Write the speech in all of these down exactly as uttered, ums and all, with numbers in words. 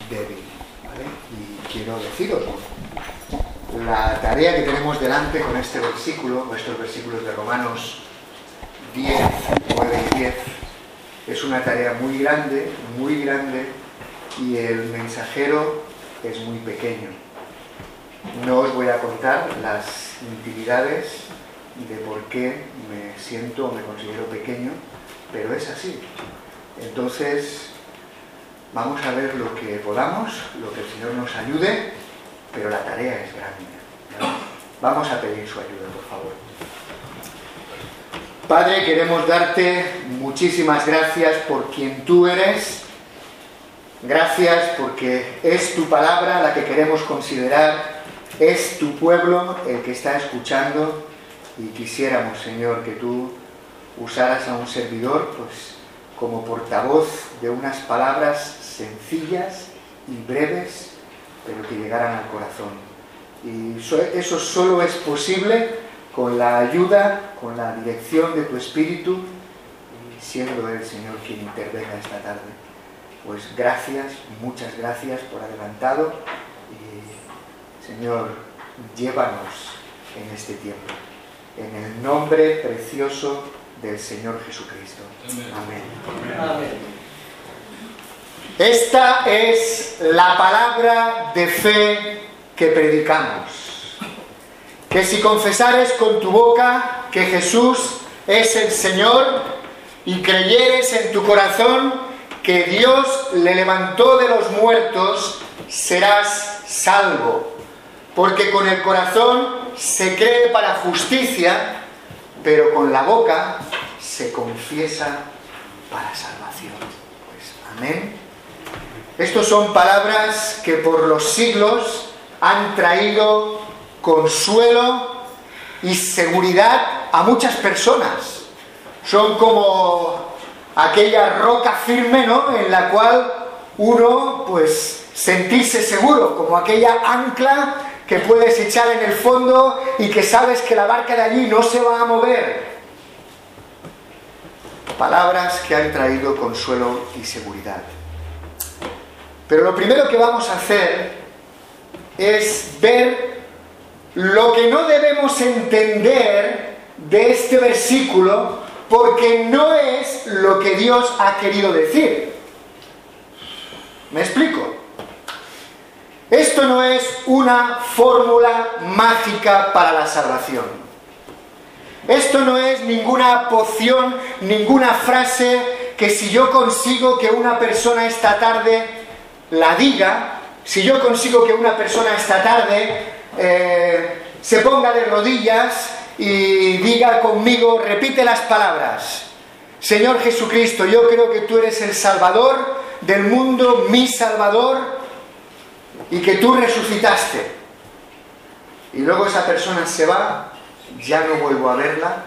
débil, ¿vale? Y quiero deciros, la tarea que tenemos delante con este versículo, con estos versículos de Romanos diez, nueve y diez, es una tarea muy grande, muy grande, y el mensajero es muy pequeño. No os voy a contar las intimidades de por qué me siento o me considero pequeño, pero es así. Entonces, vamos a ver lo que podamos, lo que el Señor nos ayude, pero la tarea es grande, ¿vale? Vamos a pedir su ayuda, por favor. Padre, queremos darte muchísimas gracias por quien tú eres. Gracias porque es tu palabra la que queremos considerar, es tu pueblo el que está escuchando, y quisiéramos, Señor, que tú usaras a un servidor pues como portavoz de unas palabras sencillas y breves, pero que llegaran al corazón. Y eso solo es posible con la ayuda, con la dirección de tu Espíritu, y siendo el Señor quien intervenga esta tarde. Pues gracias, muchas gracias por adelantado, y Señor, llévanos en este tiempo, en el nombre precioso del Señor Jesucristo. Amén. Amén. Amén. Esta es la palabra de fe que predicamos, que si confesares con tu boca que Jesús es el Señor y creyeres en tu corazón que Dios le levantó de los muertos, serás salvo. Porque con el corazón se cree para justicia, pero con la boca se confiesa para salvación. Pues amén. Estos son palabras que por los siglos han traído consuelo y seguridad a muchas personas. Son como aquella roca firme, ¿no?, en la cual uno, pues, sentirse seguro, como aquella ancla que puedes echar en el fondo y que sabes que la barca de allí no se va a mover. Palabras que han traído consuelo y seguridad. Pero lo primero que vamos a hacer es ver lo que no debemos entender de este versículo, porque no es lo que Dios ha querido decir. ¿Me explico? Esto no es una fórmula mágica para la salvación. Esto no es ninguna poción, ninguna frase que si yo consigo que una persona esta tarde la diga, si yo consigo que una persona esta tarde eh, se ponga de rodillas y diga conmigo, repite las palabras: Señor Jesucristo, yo creo que tú eres el Salvador del mundo, mi Salvador, y que tú resucitaste. Y luego esa persona se va, ya no vuelvo a verla.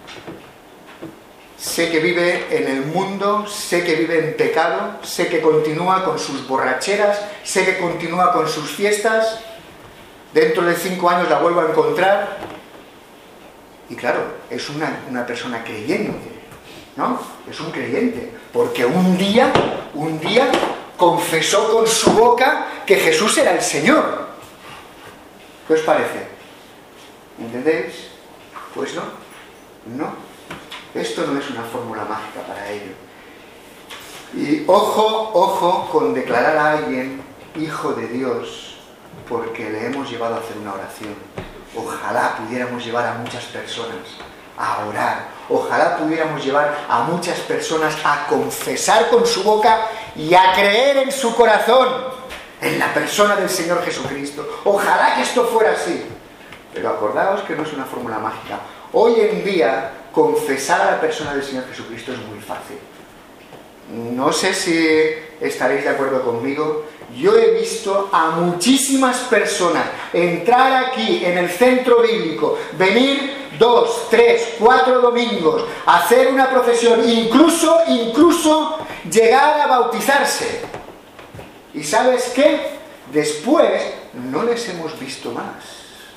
Sé que vive en el mundo, sé que vive en pecado, sé que continúa con sus borracheras, sé que continúa con sus fiestas. Dentro de cinco años la vuelvo a encontrar. Y claro, es una, una persona creyente, ¿no? Es un creyente, porque un día, un día confesó con su boca que Jesús era el Señor. ¿Qué os parece? ¿Entendéis? Pues no, no. Esto no es una fórmula mágica para ello. Y ojo, ojo con declarar a alguien hijo de Dios porque le hemos llevado a hacer una oración. Ojalá pudiéramos llevar a muchas personas a orar. Ojalá pudiéramos llevar a muchas personas a confesar con su boca y a creer en su corazón en la persona del Señor Jesucristo. Ojalá que esto fuera así. Pero acordaos que no es una fórmula mágica. Hoy en día, confesar a la persona del Señor Jesucristo es muy fácil. No sé si estaréis de acuerdo conmigo. Yo he visto a muchísimas personas entrar aquí en el centro bíblico, venir dos, tres, cuatro domingos, hacer una profesión, incluso, incluso llegar a bautizarse. ¿Y sabes qué? Después no les hemos visto más.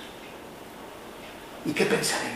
¿Y qué pensaremos?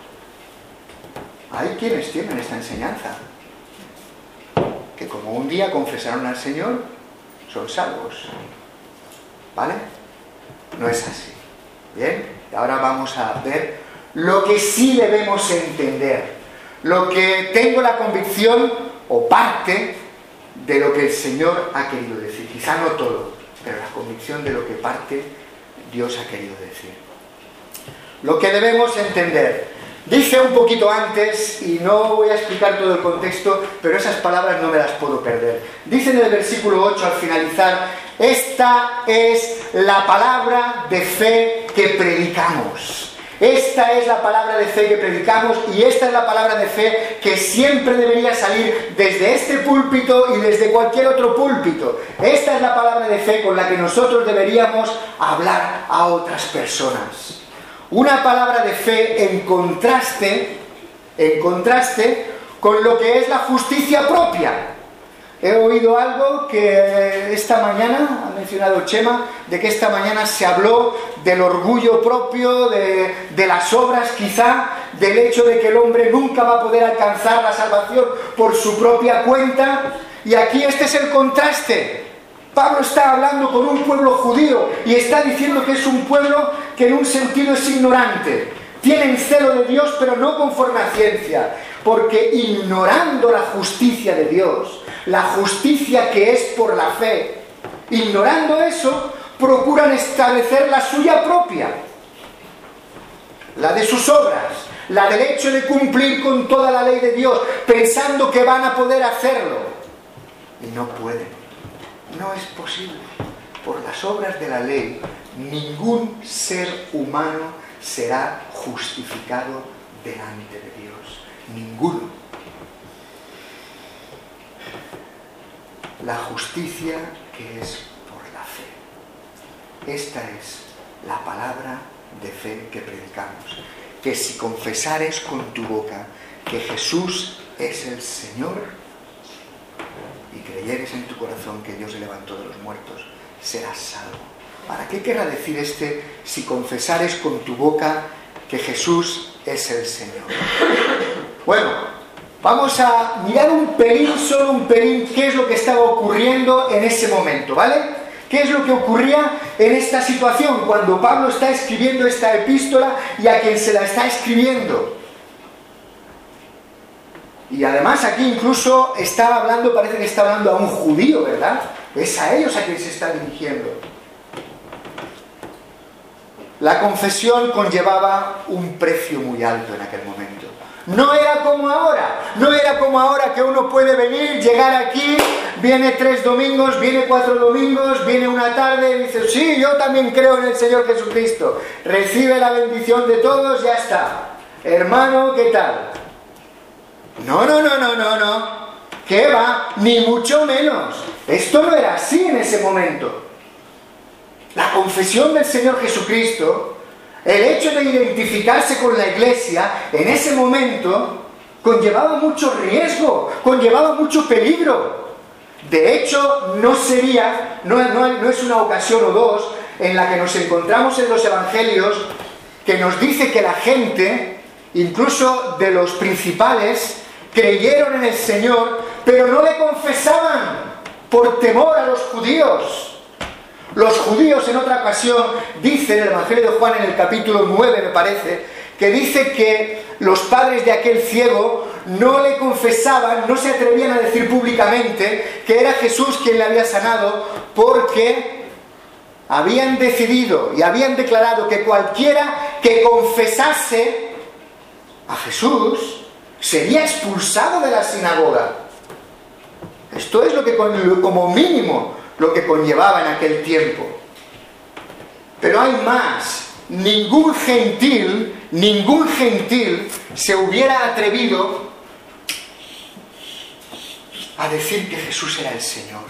Hay quienes tienen esta enseñanza, que como un día confesaron al Señor son salvos. ¿Vale? No es así. Bien, y ahora vamos a ver lo que sí debemos entender, lo que tengo la convicción o parte de lo que el Señor ha querido decir. Quizá no todo, pero la convicción de lo que parte Dios ha querido decir. Lo que debemos entender. Dice un poquito antes, y no voy a explicar todo el contexto, pero esas palabras no me las puedo perder. Dice en el versículo ocho al finalizar: esta es la palabra de fe que predicamos. Esta es la palabra de fe que predicamos y esta es la palabra de fe que siempre debería salir desde este púlpito y desde cualquier otro púlpito. Esta es la palabra de fe con la que nosotros deberíamos hablar a otras personas. Una palabra de fe en contraste, en contraste con lo que es la justicia propia. He oído algo que esta mañana, ha mencionado Chema, de que esta mañana se habló del orgullo propio, de, de las obras quizá, del hecho de que el hombre nunca va a poder alcanzar la salvación por su propia cuenta. Y aquí este es el contraste. Pablo está hablando con un pueblo judío y está diciendo que es un pueblo que en un sentido es ignorante. Tienen celo de Dios, pero no conforme a ciencia, porque ignorando la justicia de Dios, la justicia que es por la fe, ignorando eso, procuran establecer la suya propia, la de sus obras, la del hecho de cumplir con toda la ley de Dios, pensando que van a poder hacerlo. Y no pueden. No es posible. Por las obras de la ley, ningún ser humano será justificado delante de Dios. Ninguno. La justicia que es por la fe. Esta es la palabra de fe que predicamos. Que si confesares con tu boca que Jesús es el Señor y creyeres en tu corazón que Dios se levantó de los muertos, serás salvo. ¿Para qué querrá decir este si confesares con tu boca que Jesús es el Señor? Bueno, vamos a mirar un pelín, solo un pelín, qué es lo que estaba ocurriendo en ese momento, ¿vale? ¿Qué es lo que ocurría en esta situación cuando Pablo está escribiendo esta epístola y a quien se la está escribiendo? Y además aquí incluso está hablando, parece que está hablando a un judío, ¿verdad? Es a ellos a quien se está dirigiendo. La confesión conllevaba un precio muy alto en aquel momento. No era como ahora, no era como ahora que uno puede venir, llegar aquí, viene tres domingos, viene cuatro domingos, viene una tarde y dice: sí, yo también creo en el Señor Jesucristo. Recibe la bendición de todos, ya está. Hermano, ¿qué tal? No, no, no, no, no, no. ¿Qué va? Ni mucho menos. Esto no era así en ese momento. La confesión del Señor Jesucristo, el hecho de identificarse con la Iglesia, en ese momento, conllevaba mucho riesgo, conllevaba mucho peligro. De hecho, no sería, no, no, no es una ocasión o dos en la que nos encontramos en los Evangelios que nos dice que la gente, incluso de los principales, creyeron en el Señor, pero no le confesaban por temor a los judíos. Los judíos en otra ocasión, dice en el Evangelio de Juan en el capítulo nueve, me parece, que dice que los padres de aquel ciego no le confesaban, no se atrevían a decir públicamente que era Jesús quien le había sanado, porque habían decidido y habían declarado que cualquiera que confesase a Jesús sería expulsado de la sinagoga. Esto es lo que, como mínimo, lo que conllevaba en aquel tiempo. Pero hay más. Ningún gentil, ningún gentil se hubiera atrevido a decir que Jesús era el Señor.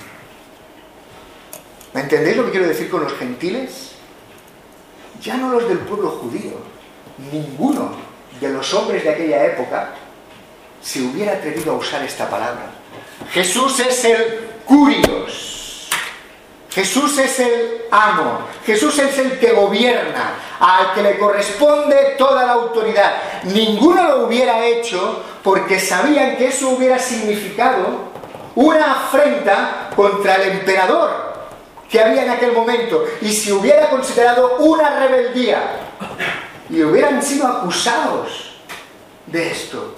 ¿Me entendéis lo que quiero decir con los gentiles? Ya no los del pueblo judío. Ninguno de los hombres de aquella época se hubiera atrevido a usar esta palabra. Jesús es el Curios. Jesús es el amo. Jesús es el que gobierna, al que le corresponde toda la autoridad. Ninguno lo hubiera hecho porque sabían que eso hubiera significado una afrenta contra el emperador. que había en aquel momento y se hubiera considerado una rebeldía y hubieran sido acusados de esto.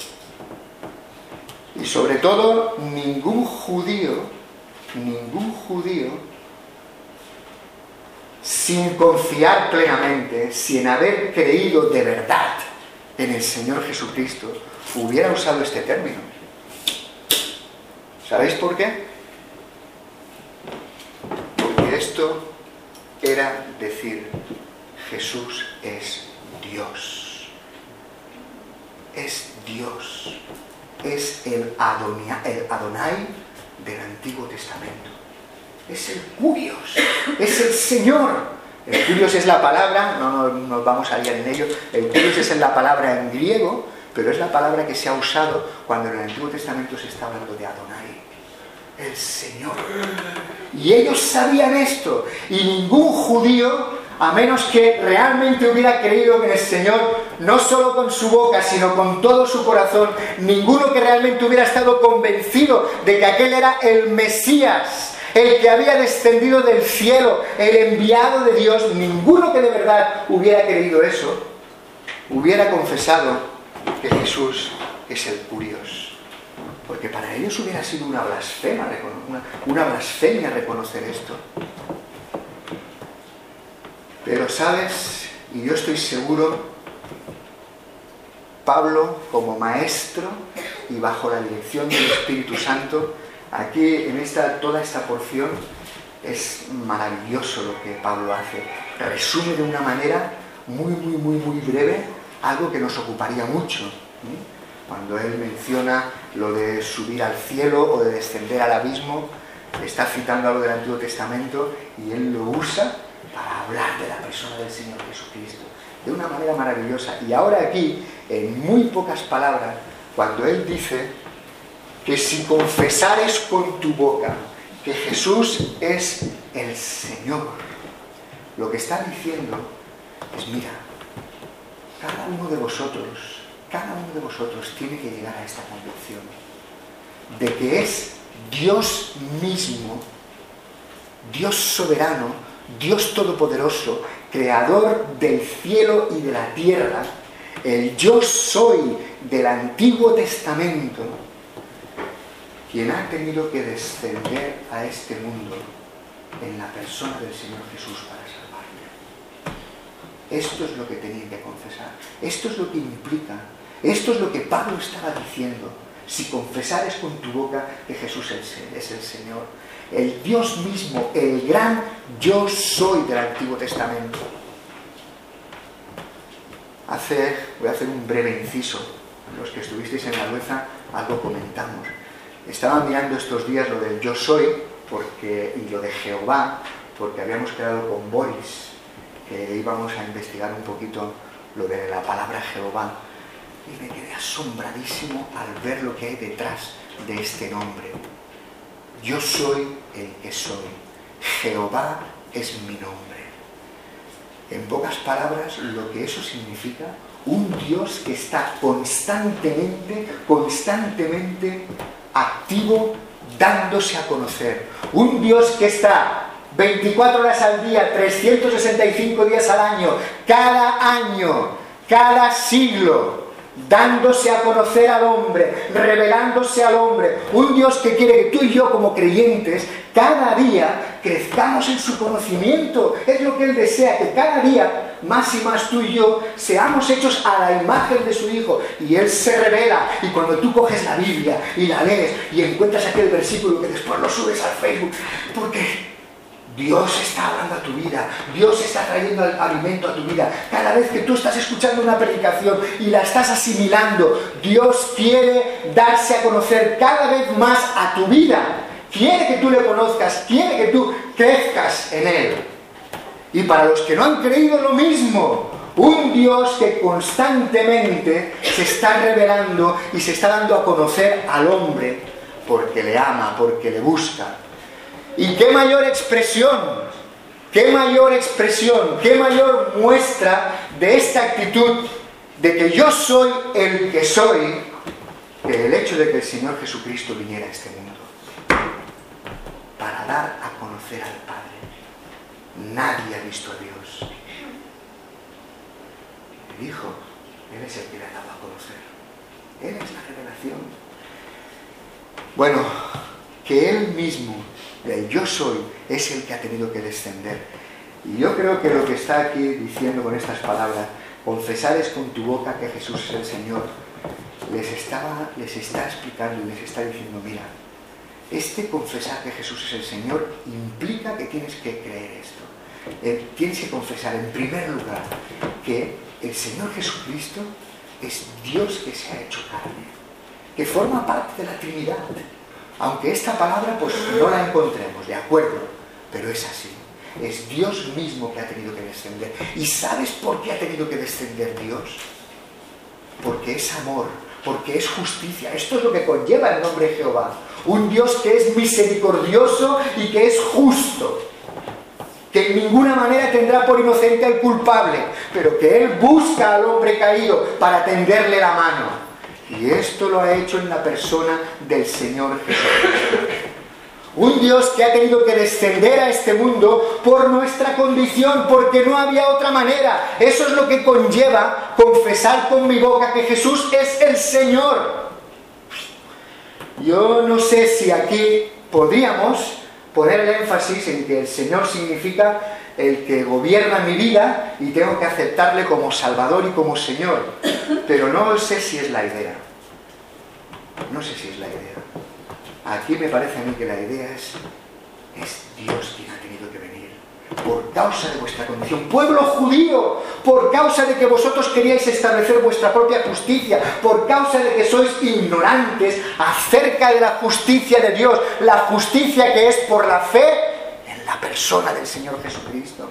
Y sobre todo, ningún judío, ningún judío, sin confiar plenamente, sin haber creído de verdad en el Señor Jesucristo, hubiera usado este término. ¿Sabéis por qué? Porque esto era decir, Jesús es Dios. Es Dios. Es el Adonai, el Adonai del Antiguo Testamento. Es el Curios. Es el Señor. El Curios es la palabra, no nos no, no vamos a liar en ello, el Curios es la palabra en griego, pero es la palabra que se ha usado cuando en el Antiguo Testamento se está hablando de Adonai, el Señor. Y ellos sabían esto, y ningún judío, a menos que realmente hubiera creído en el Señor, no solo con su boca, sino con todo su corazón, ninguno que realmente hubiera estado convencido de que aquel era el Mesías, el que había descendido del cielo, el enviado de Dios, ninguno que de verdad hubiera creído eso, hubiera confesado que Jesús es el Curios. Porque para ellos hubiera sido una blasfema, una, una blasfemia reconocer esto. Pero sabes, y yo estoy seguro, Pablo, como maestro y bajo la dirección del Espíritu Santo, aquí en esta, toda esta porción es maravilloso lo que Pablo hace. Resume de una manera muy, muy, muy, muy breve algo que nos ocuparía mucho. ¿eh? Cuando él menciona lo de subir al cielo o de descender al abismo, está citando algo del Antiguo Testamento y él lo usa para hablar de la persona del Señor Jesucristo de una manera maravillosa. Y ahora aquí, en muy pocas palabras, cuando él dice que si confesares con tu boca que Jesús es el Señor, lo que está diciendo es, mira, cada uno de vosotros, cada uno de vosotros tiene que llegar a esta convicción de que es Dios mismo, Dios soberano, Dios todopoderoso, creador del cielo y de la tierra, el yo soy del Antiguo Testamento, quien ha tenido que descender a este mundo en la persona del Señor Jesús para salvarle. Esto es lo que tenían que confesar. Esto es lo que implica. Esto es lo que Pablo estaba diciendo. Si confesares con tu boca que Jesús es el Señor, el Dios mismo, el gran yo soy del Antiguo Testamento. Hace, voy a hacer un breve inciso. Los que estuvisteis en la Lueza, algo comentamos. Estaba mirando estos días lo del yo soy porque, y lo de Jehová, porque habíamos quedado con Boris, que íbamos a investigar un poquito lo de la palabra Jehová. Y me quedé asombradísimo al ver lo que hay detrás de este nombre. Yo soy el que soy. Jehová es mi nombre. En pocas palabras, lo que eso significa, un Dios que está constantemente, constantemente activo, dándose a conocer. Un Dios que está veinticuatro horas al día, trescientos sesenta y cinco días al año, cada año, cada siglo, dándose a conocer al hombre, revelándose al hombre. Un Dios que quiere que tú y yo como creyentes cada día crezcamos en su conocimiento. Es lo que Él desea, que cada día más y más tú y yo seamos hechos a la imagen de su Hijo. Y Él se revela, y cuando tú coges la Biblia y la lees y encuentras aquel versículo que después lo subes al Facebook, porque Dios está hablando a tu vida, Dios está trayendo alimento a tu vida. Cada vez que tú estás escuchando una predicación y la estás asimilando, Dios quiere darse a conocer cada vez más a tu vida. Quiere que tú le conozcas, quiere que tú crezcas en Él. Y para los que no han creído, lo mismo. Un Dios que constantemente se está revelando y se está dando a conocer al hombre porque le ama, porque le busca. Y qué mayor expresión, qué mayor expresión, qué mayor muestra de esta actitud de que yo soy el que soy, que el hecho de que el Señor Jesucristo viniera a este mundo para dar a conocer al Padre. Nadie ha visto a Dios. El Hijo, Él es el que le ha dado a conocer. Él es la revelación. Bueno, que Él mismo, el yo soy, es el que ha tenido que descender. Y yo creo que lo que está aquí diciendo con estas palabras, confesar es con tu boca que Jesús es el Señor, les, estaba, les está explicando y les está diciendo, mira, este confesar que Jesús es el Señor implica que tienes que creer esto. Eh, tienes que confesar en primer lugar que el Señor Jesucristo es Dios que se ha hecho carne, que forma parte de la Trinidad, aunque esta palabra pues no la encontremos, de acuerdo, pero es así. Es Dios mismo que ha tenido que descender. ¿Y sabes por qué ha tenido que descender Dios? Porque es amor, porque es justicia. Esto es lo que conlleva el nombre de Jehová. Un Dios que es misericordioso y que es justo, que en ninguna manera tendrá por inocente al culpable, pero que Él busca al hombre caído para tenderle la mano. Y esto lo ha hecho en la persona del Señor Jesucristo. Un Dios que ha tenido que descender a este mundo por nuestra condición, porque no había otra manera. Eso es lo que conlleva confesar con mi boca que Jesús es el Señor. Yo no sé si aquí podríamos poner el énfasis en que el Señor significa el que gobierna mi vida y tengo que aceptarle como Salvador y como Señor. Pero no sé si es la idea. No sé si es la idea. Aquí me parece a mí que la idea es, es Dios quien ha tenido que venir, por causa de vuestra condición. Pueblo judío, por causa de que vosotros queríais establecer vuestra propia justicia, por causa de que sois ignorantes acerca de la justicia de Dios, la justicia que es por la fe en la persona del Señor Jesucristo.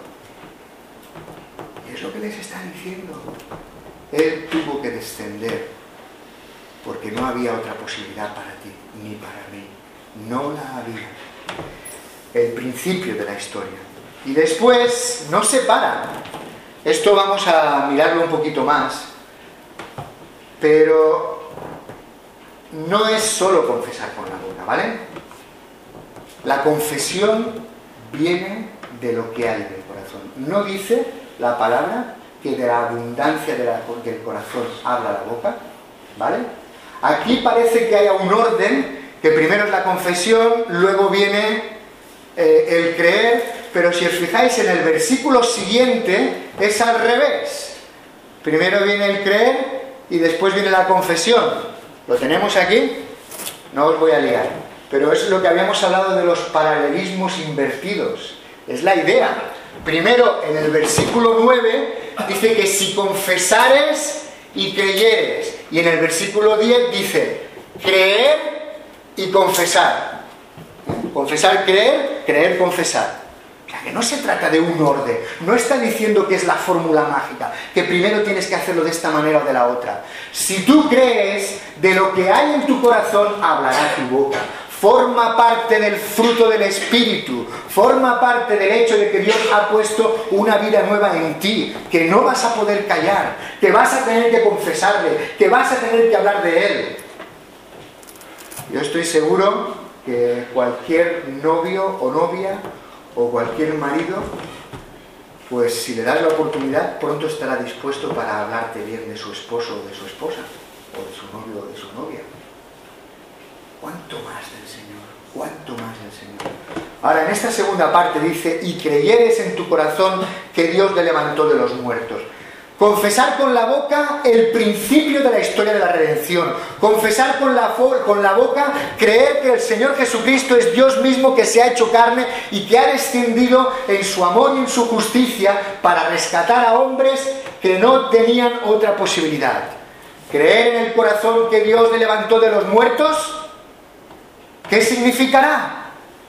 Y es lo que les está diciendo. Él tuvo que descender, porque no había otra posibilidad para ti, ni para mí. No la había. El principio de la historia. Y después no se para. Esto vamos a mirarlo un poquito más. Pero no es solo confesar con la boca, ¿vale? La confesión viene de lo que hay del corazón. No dice la palabra que de la abundancia de la, del corazón habla la boca, ¿vale? Aquí parece que haya un orden, que primero es la confesión, luego viene eh, el creer, pero si os fijáis en el versículo siguiente es al revés. Primero viene el creer y después viene la confesión. ¿Lo tenemos aquí? No os voy a liar, pero es lo que habíamos hablado de los paralelismos invertidos. Es la idea. Primero, en el versículo nueve, dice que si confesares y creyeres. Y en el versículo diez dice, creer y confesar. Confesar, creer, creer, confesar. O sea, que no se trata de un orden. No está diciendo que es la fórmula mágica, que primero tienes que hacerlo de esta manera o de la otra. Si tú crees, de lo que hay en tu corazón, hablará tu boca. Forma parte del fruto del Espíritu, forma parte del hecho de que Dios ha puesto una vida nueva en ti, que no vas a poder callar, que vas a tener que confesarle, que vas a tener que hablar de Él. Yo estoy seguro que cualquier novio o novia o cualquier marido, pues si le das la oportunidad, pronto estará dispuesto para hablarte bien de su esposo o de su esposa, o de su novio o de su novia. ¿Cuánto más del Señor? ¿Cuánto más del Señor? Ahora, en esta segunda parte dice, y creyeres en tu corazón que Dios le levantó de los muertos. Confesar con la boca el principio de la historia de la redención. Confesar con la, con la boca, creer que el Señor Jesucristo es Dios mismo que se ha hecho carne y que ha descendido en su amor y en su justicia para rescatar a hombres que no tenían otra posibilidad. Creer en el corazón que Dios le levantó de los muertos. ¿Qué significará?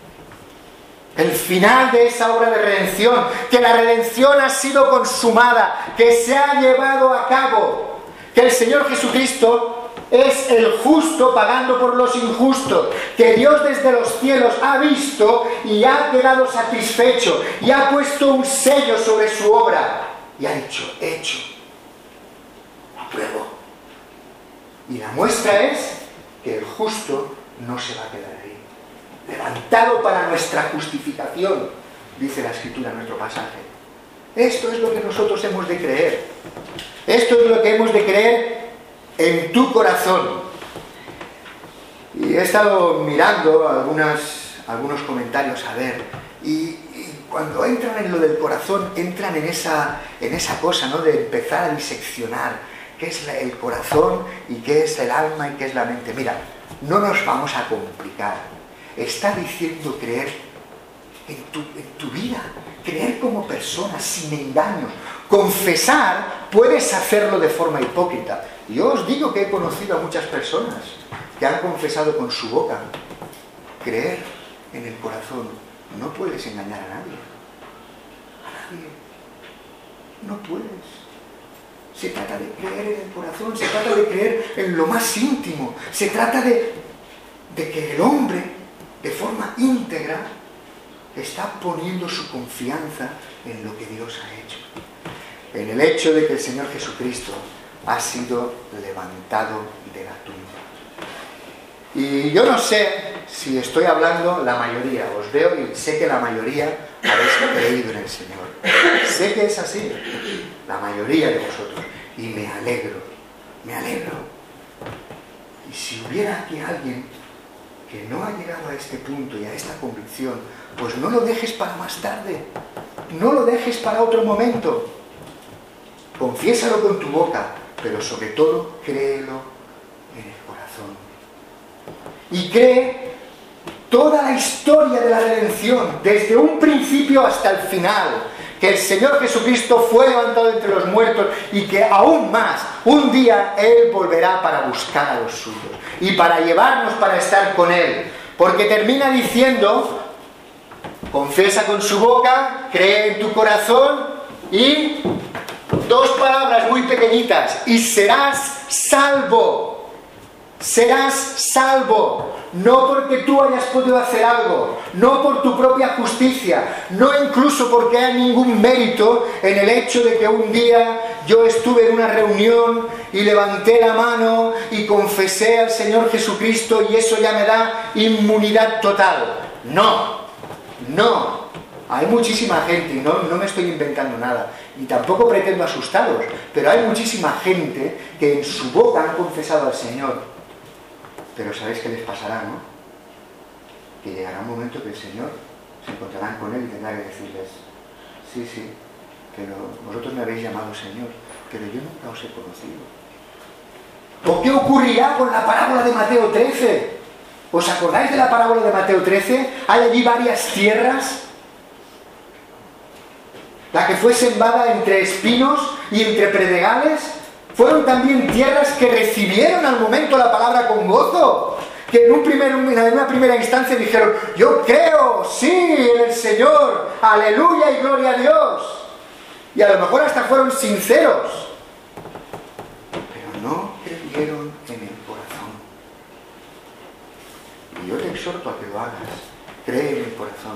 El final de esa obra de redención, que la redención ha sido consumada, que se ha llevado a cabo, que el Señor Jesucristo es el justo pagando por los injustos, que Dios desde los cielos ha visto y ha quedado satisfecho y ha puesto un sello sobre su obra y ha dicho, hecho, apruebo. Y la muestra es que el justo no se va a quedar ahí. Levantado para nuestra justificación. dice la Escritura en nuestro pasaje. Esto es lo que nosotros hemos de creer. Esto es lo que hemos de creer en tu corazón. Y he estado mirando algunas, algunos comentarios a ver, y, y cuando entran en lo del corazón, entran en esa, en esa cosa, ¿no?, de empezar a diseccionar qué es la, el corazón y qué es el alma y qué es la mente. Mira, no nos vamos a complicar. Está diciendo creer en tu, en tu vida, creer como persona, sin engaños. Confesar, puedes hacerlo de forma hipócrita. Yo os digo que he conocido a muchas personas que han confesado con su boca. Creer en el corazón, no puedes engañar a nadie. A nadie. No puedes. Se trata de creer en el corazón, se trata de creer en lo más íntimo. Se trata de, de que el hombre, de forma íntegra, está poniendo su confianza en lo que Dios ha hecho. En el hecho de que el Señor Jesucristo ha sido levantado de la tumba. Y yo no sé si estoy hablando la mayoría, os veo y sé que la mayoría habéis creído en el Señor. Sé que es así, la mayoría de vosotros. Y me alegro, me alegro. Y si hubiera aquí alguien que no ha llegado a este punto y a esta convicción, pues no lo dejes para más tarde, no lo dejes para otro momento. Confiésalo con tu boca, pero sobre todo créelo en el corazón. Y cree toda la historia de la redención, desde un principio hasta el final, que el Señor Jesucristo fue levantado entre los muertos y que aún más, un día Él volverá para buscar a los suyos y para llevarnos para estar con Él. Porque termina diciendo, confiesa con su boca, cree en tu corazón y dos palabras muy pequeñitas, y serás salvo. Serás salvo, no porque tú hayas podido hacer algo, no por tu propia justicia, no incluso porque haya ningún mérito en el hecho de que un día yo estuve en una reunión y levanté la mano y confesé al Señor Jesucristo y eso ya me da inmunidad total. No, no. Hay muchísima gente, y no, no me estoy inventando nada, y tampoco pretendo asustaros, pero hay muchísima gente que en su boca han confesado al Señor. Pero ¿sabéis qué les pasará, no? Que llegará un momento que el Señor se encontrarán con Él y tendrá que decirles, sí, sí, pero vosotros me habéis llamado Señor, pero yo nunca os he conocido. ¿O qué ocurrirá con la parábola de Mateo trece? ¿Os acordáis de la parábola de Mateo trece? Hay allí varias tierras. La que fue sembrada entre espinos y entre predegales, fueron también tierras que recibieron al momento la palabra con gozo, que en, un primer, en una primera instancia dijeron, yo creo, sí, en el Señor, aleluya y gloria a Dios. Y a lo mejor hasta fueron sinceros, pero no creyeron en el corazón. Y yo te exhorto a que lo hagas, cree en el corazón,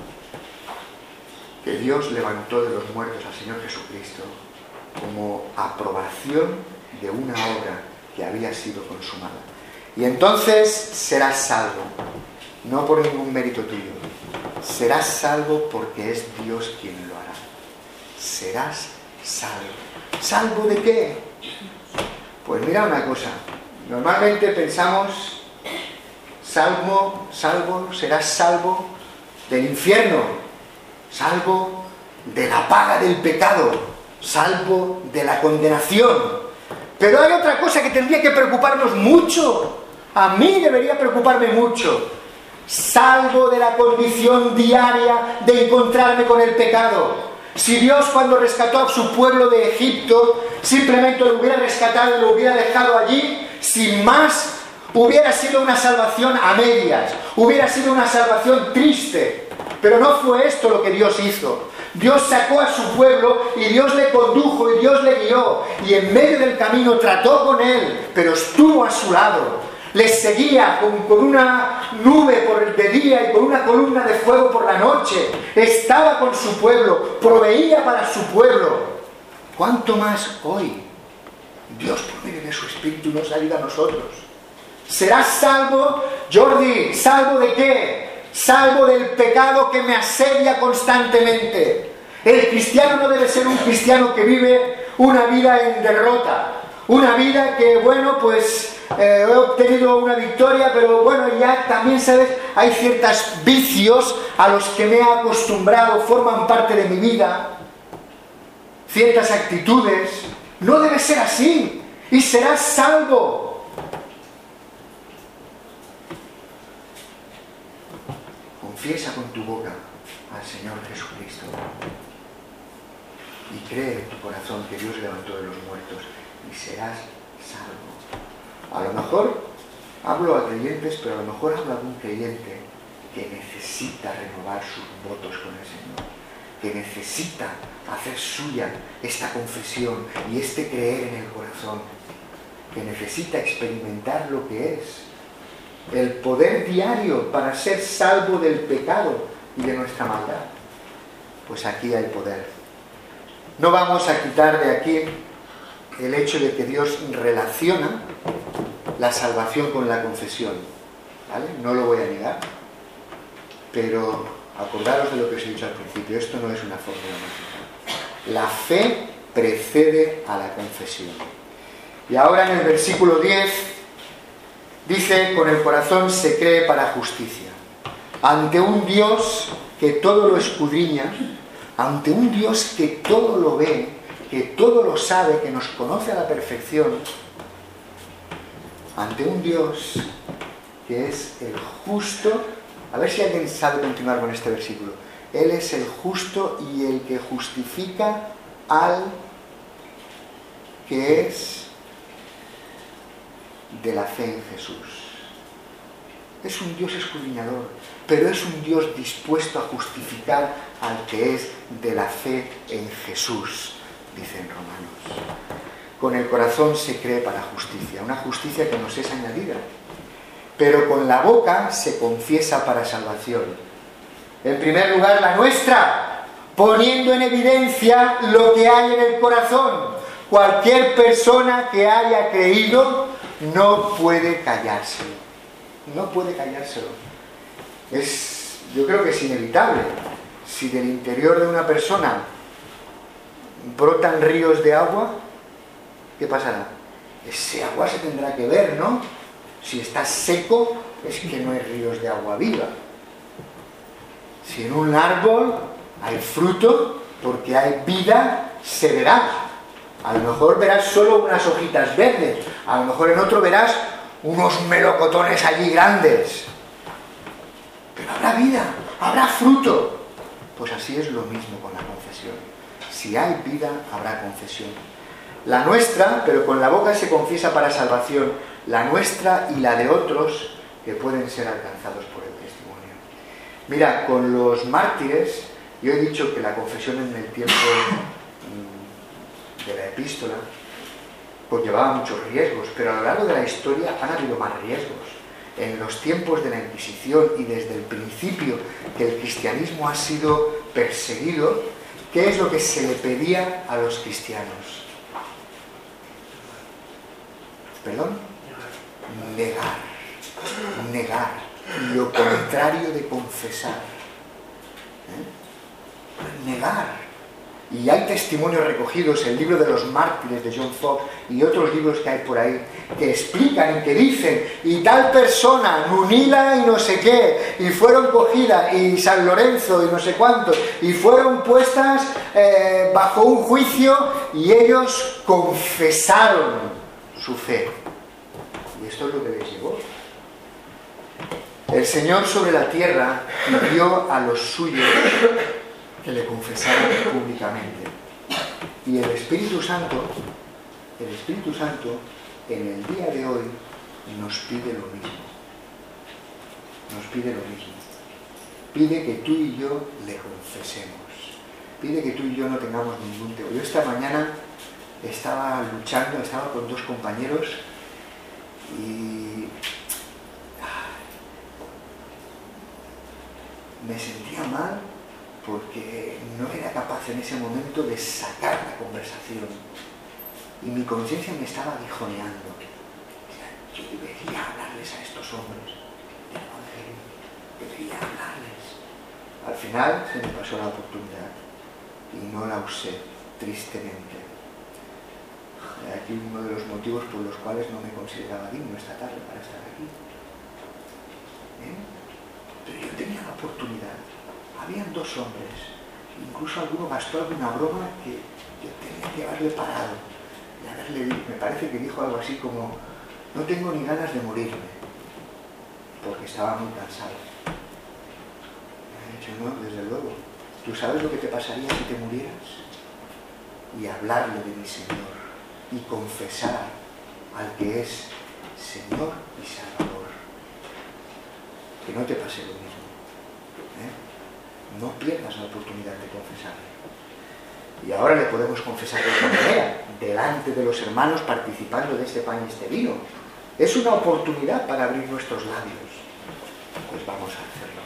que Dios levantó de los muertos al Señor Jesucristo como aprobación de una obra que había sido consumada. Y entonces serás salvo, no por ningún mérito tuyo. Serás salvo porque es Dios quien lo hará. Serás salvo. ¿Salvo de qué? Pues mira una cosa. Normalmente pensamos, salvo, salvo, serás salvo del infierno, salvo de la paga del pecado, salvo de la condenación. Pero hay otra cosa que tendría que preocuparnos mucho. A mí debería preocuparme mucho. Salvo de la condición diaria de encontrarme con el pecado. Si Dios, cuando rescató a su pueblo de Egipto, simplemente lo hubiera rescatado y lo hubiera dejado allí, sin más, hubiera sido una salvación a medias, hubiera sido una salvación triste. Pero no fue esto lo que Dios hizo. Dios sacó a su pueblo y Dios le condujo y Dios le guió, y en medio del camino trató con él, pero estuvo a su lado, les seguía con, con una nube por el de día y con una columna de fuego por la noche, estaba con su pueblo, proveía para su pueblo. ¿Cuánto más hoy Dios, por medio de su Espíritu, nos ayuda a nosotros? ¿Serás salvo, Jordi? ¿Salvo de qué? salvo del pecado que me asedia constantemente. El cristiano no debe ser un cristiano que vive una vida en derrota, una vida que, bueno, pues eh, he obtenido una victoria, pero bueno, ya también, ¿sabes? Hay ciertos vicios a los que me he acostumbrado, forman parte de mi vida, ciertas actitudes. No debe ser así, y serás salvo. Confiesa con tu boca al Señor Jesucristo y cree en tu corazón que Dios levantó de los muertos y serás salvo. A lo mejor hablo a creyentes, pero a lo mejor hablo a algún creyente que necesita renovar sus votos con el Señor, que necesita hacer suya esta confesión y este creer en el corazón, que necesita experimentar lo que es el poder diario para ser salvo del pecado y de nuestra maldad. Pues aquí hay poder. No vamos a quitar de aquí el hecho de que Dios relaciona la salvación con la confesión, ¿vale? No lo voy a negar, pero acordaros de lo que os he dicho al principio, esto no es una fórmula mágica. La fe precede a la confesión. Y ahora en el versículo diez dice: con el corazón se cree para justicia, ante un Dios que todo lo escudriña, ante un Dios que todo lo ve, que todo lo sabe, que nos conoce a la perfección, ante un Dios que es el justo. A ver si alguien sabe continuar con este versículo. Él es el justo y el que justifica al que es de la fe en Jesús. Es un Dios escudriñador, pero es un Dios dispuesto a justificar al que es de la fe en Jesús, dice en Romanos. Con el corazón se cree para justicia, una justicia que nos es añadida, pero con la boca se confiesa para salvación. En primer lugar, la nuestra, poniendo en evidencia lo que hay en el corazón. Cualquier persona que haya creído no puede callárselo. No puede callárselo. Es, yo creo que es inevitable. Si del interior de una persona brotan ríos de agua, ¿qué pasará? Ese agua se tendrá que ver, ¿no? Si está seco, es que no hay ríos de agua viva. Si en un árbol hay fruto, porque hay vida, se verá. A lo mejor verás solo unas hojitas verdes, a lo mejor en otro verás unos melocotones allí grandes. Pero habrá vida, habrá fruto. Pues así es lo mismo con la confesión. Si hay vida, habrá confesión. La nuestra, pero con la boca se confiesa para salvación, la nuestra y la de otros que pueden ser alcanzados por el testimonio. Mira, con los mártires, yo he dicho que la confesión en el tiempo de la epístola pues llevaba muchos riesgos, pero a lo largo de la historia han habido más riesgos. En los tiempos de la Inquisición y desde el principio que el cristianismo ha sido perseguido, ¿qué es lo que se le pedía a los cristianos? ¿Perdón? Negar. Negar. Lo contrario de confesar. ¿Eh? Negar. Y hay testimonios recogidos en el libro de los mártires de John Fox y otros libros que hay por ahí que explican y que dicen: y tal persona, Nunila y no sé qué, y fueron cogidas, y San Lorenzo y no sé cuántos, y fueron puestas eh, bajo un juicio y ellos confesaron su fe. Y esto es lo que les llegó. El Señor sobre la tierra pidió a los suyos que le confesaran públicamente. Y el Espíritu Santo, el Espíritu Santo, en el día de hoy, nos pide lo mismo. Nos pide lo mismo. Pide que tú y yo le confesemos. Pide que tú y yo no tengamos ningún temor. Yo esta mañana estaba luchando, estaba con dos compañeros y me sentía mal porque no era capaz en ese momento de sacar la conversación y mi conciencia me estaba aguijoneando. Yo debería hablarles a estos hombres del Evangelio, debería hablarles. Al final se me pasó la oportunidad y no la usé, tristemente. Aquí uno de los motivos por los cuales no me consideraba digno esta tarde para estar aquí. ¿Eh? Pero yo tenía la oportunidad. Habían dos hombres, incluso alguno gastó alguna broma que yo tenía que haberle parado y haberle, me parece que dijo algo así como: no tengo ni ganas de morirme, porque estaba muy cansado. Me ha dicho: no, desde luego, ¿tú sabes lo que te pasaría si te murieras? Y hablarle de mi Señor y confesar al que es Señor y Salvador. Que no te pase lo mismo, ¿eh? No pierdas la oportunidad de confesarle. Y ahora le podemos confesar de otra manera, delante de los hermanos, participando de este pan y este vino. Es una oportunidad para abrir nuestros labios. Pues vamos a hacerlo.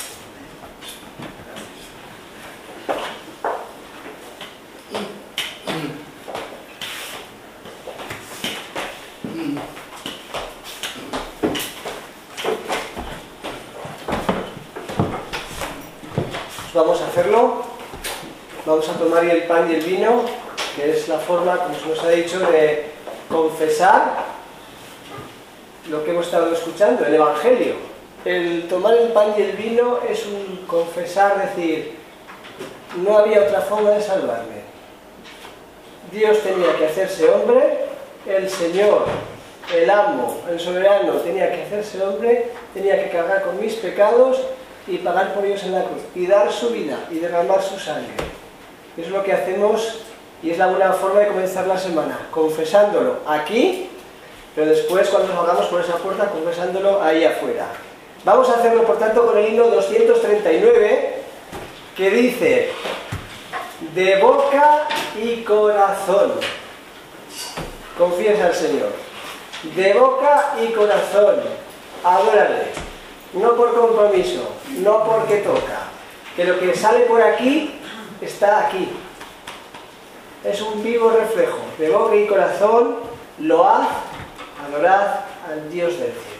Vamos a hacerlo, vamos a tomar el pan y el vino, que es la forma, como se nos ha dicho, de confesar lo que hemos estado escuchando, el Evangelio. El tomar el pan y el vino es un confesar, decir, no había otra forma de salvarme. Dios tenía que hacerse hombre, el Señor, el amo, el soberano tenía que hacerse hombre, tenía que cargar con mis pecados y pagar por ellos en la cruz, y dar su vida, y derramar su sangre. Es lo que hacemos, y es la buena forma de comenzar la semana, confesándolo aquí, pero después, cuando salgamos por esa puerta, confesándolo ahí afuera. Vamos a hacerlo, por tanto, con el himno doscientos treinta y nueve, que dice: de boca y corazón, confiesa al Señor. De boca y corazón, adórale. No por compromiso, no porque toca, que lo que sale por aquí, está aquí. Es un vivo reflejo. De boca y corazón, load, adorad al Dios del cielo.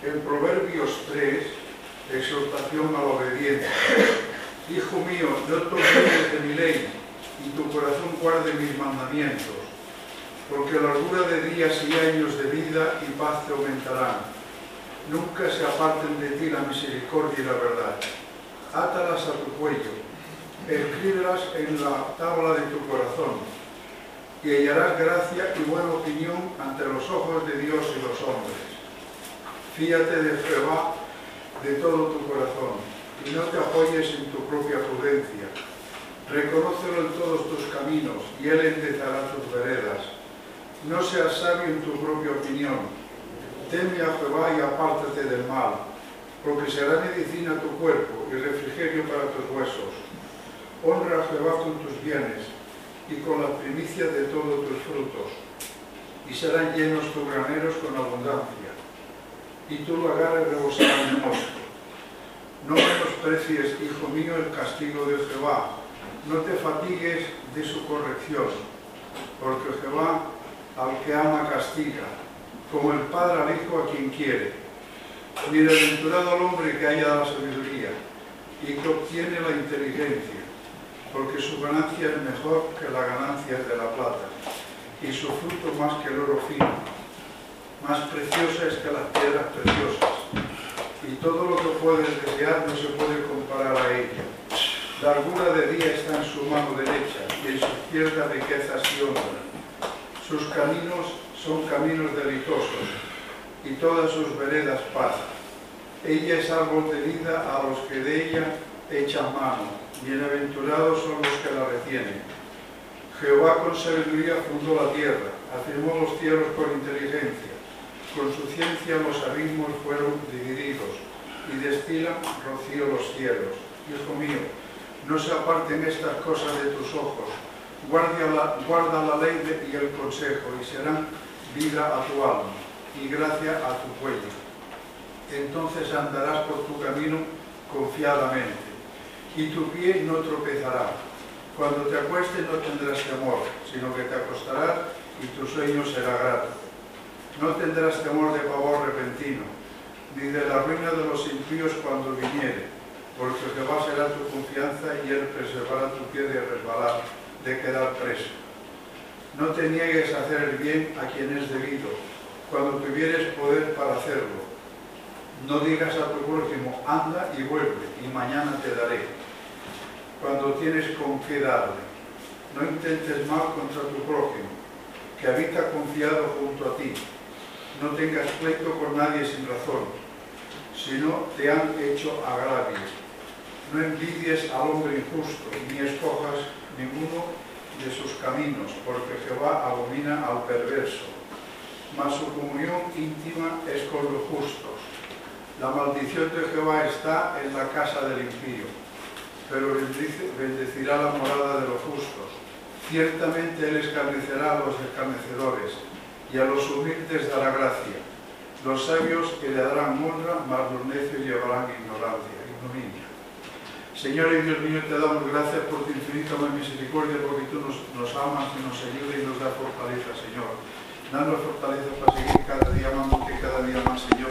En Proverbios tres, exhortación a la obediencia. Hijo mío, no te olvides de mi ley, y tu corazón guarde mis mandamientos, porque largura de días y años de vida y paz te aumentarán. Nunca se aparten de ti la misericordia y la verdad. Átalas a tu cuello, escríbelas en la tabla de tu corazón, y hallarás gracia y buena opinión ante los ojos de Dios y los hombres. Fíate de Jehová de todo tu corazón, y no te apoyes en tu propia prudencia. Reconócelo en todos tus caminos, y Él enderezará tus veredas. No seas sabio en tu propia opinión. Teme a Jehová y apártate del mal, porque será medicina a tu cuerpo y refrigerio para tus huesos. Honra a Jehová con tus bienes y con las primicias de todos tus frutos, y serán llenos tus graneros con abundancia, y tus lagares rebosarán de mosto. No menosprecies, hijo mío, el castigo de Jehová, no te fatigues de su corrección, porque Jehová al que ama castiga, como el padre al hijo a quien quiere. Bienaventurado el hombre que halla la sabiduría y que obtiene la inteligencia, porque su ganancia es mejor que la ganancia de la plata, y su fruto más que el oro fino. Más preciosa es que las piedras preciosas, y todo lo que puedes desear no se puede comparar a ella. La largura de día está en su mano derecha, y en su izquierda riquezas y honra. Sus caminos son caminos deleitosos, y todas sus veredas paz. Ella es árbol de vida a los que de ella echan mano. Bienaventurados son los que la retienen. Jehová con sabiduría fundó la tierra, afirmó los cielos con inteligencia. Con su ciencia los abismos fueron divididos, y destilan rocío los cielos. Hijo mío, no se aparten estas cosas de tus ojos. Guarda la, guarda la ley de, y el consejo, y serán vida a tu alma y gracia a tu cuello. Entonces andarás por tu camino confiadamente, y tu pie no tropezará. Cuando te acuestes no tendrás temor, sino que te acostarás y tu sueño será grato. No tendrás temor de pavor repentino, ni de la ruina de los impíos cuando viniere, porque Jehová será tu confianza y Él preservará tu pie de resbalar, de quedar preso. No te niegues a hacer el bien a quien es debido, cuando tuvieres poder para hacerlo. No digas a tu prójimo, anda y vuelve, y mañana te daré, cuando tienes con qué darle. No intentes mal contra tu prójimo, que habita confiado junto a ti. No tengas pleito con nadie sin razón, si no te han hecho agravio. No envidies al hombre injusto, ni escojas ninguno de sus caminos, porque Jehová abomina al perverso, mas su comunión íntima es con los justos. La maldición de Jehová está en la casa del impío, pero bendecirá la morada de los justos. Ciertamente Él escarnecerá a los escarnecedores, y a los humildes dará gracia. Los sabios que le darán honra, mas los necios llevarán ignorancia, ignominia. Señor y Dios mío, te damos gracias por tu infinita misericordia, porque tú nos, nos amas y nos ayudas y nos das fortaleza, Señor. Danos fortaleza para seguir cada día amándote cada día más, Señor.